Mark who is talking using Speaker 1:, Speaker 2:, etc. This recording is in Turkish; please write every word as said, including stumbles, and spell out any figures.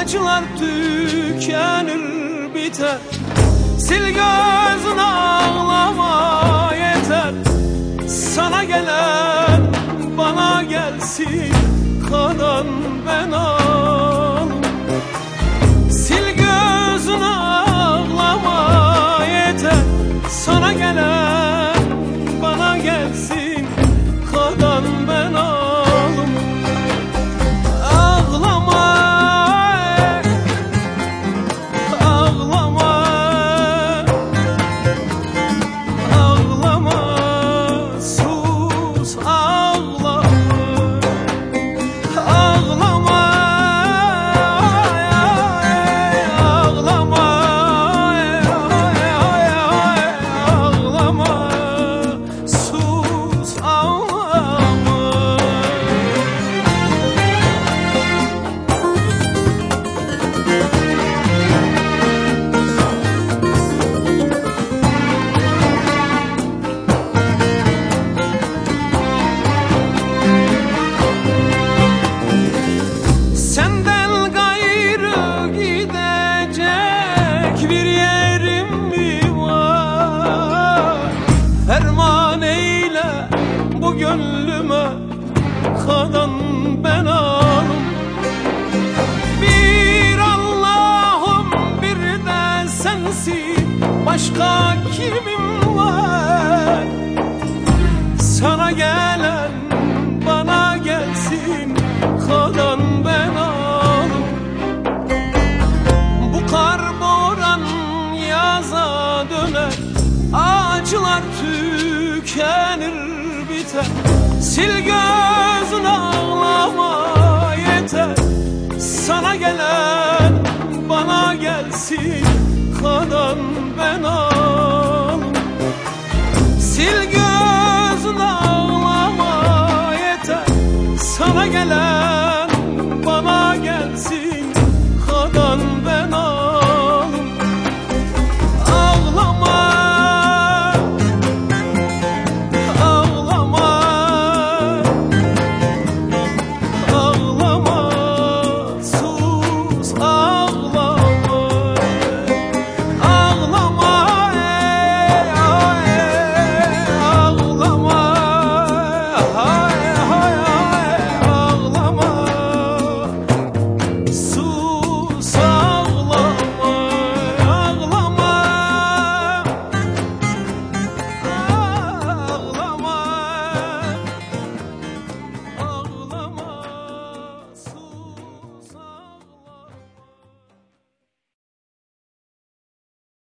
Speaker 1: acılar tükenir biter. Sil gözün ağlama yeter. Sana gelen bana gelsin, kalan ben ağlam. Sil gözün ağlama yeter. Sana gelen bana gelsin, kalan ben ağlam. Bir yerim mi var? Ferman eyle bu gönlüme, kalan ben ağlam. Bir Allah'ım bir de sensin, başka kimim var? Sana gelen bana gelsin, kalan ben ağlam. Bu kar yaza döner, acılar tükenir biter. Sil gözün ağlama yeter. Sana gelen bana gelsin, kalan ben ağlam.